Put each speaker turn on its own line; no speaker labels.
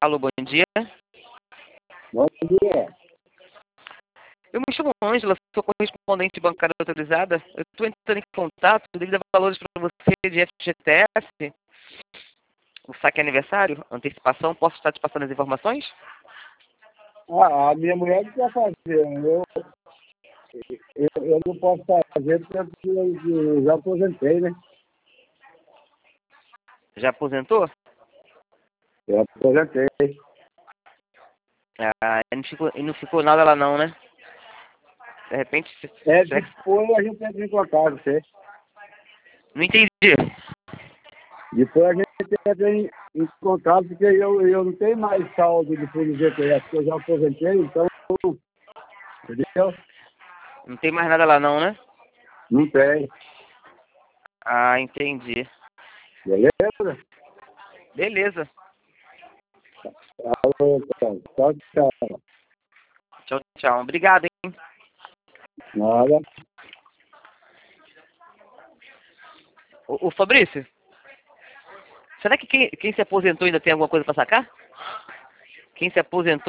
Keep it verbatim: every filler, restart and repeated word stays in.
Alô, bom dia.
Bom dia.
Eu me chamo Ângela, sou correspondente bancária autorizada. Eu estou entrando em contato devido a valores para você de F G T S. O saque aniversário, antecipação, posso estar te passando as informações?
Ah, a minha mulher que quer fazer. Eu, eu, eu não posso fazer porque eu, eu já aposentei, né?
Já aposentou?
Eu aposentei.
Ah, e não ficou, e não ficou nada lá não, né? De repente, se-
É,
será que-
depois a gente entra em contato, você.
não entendi.
Depois a gente entra em, em contato porque eu, eu não tenho mais saldo do fundo G T S, porque eu já aposentei, então, entendeu?
Não tem mais nada lá não, né?
Não tem.
Ah, entendi.
Beleza?
Beleza.
Alô, então. Tchau, tchau.
Tchau, tchau. Obrigado, hein?
Nada.
Ô, ô Fabrício, será que quem, quem se aposentou ainda tem alguma coisa para sacar? Quem se aposentou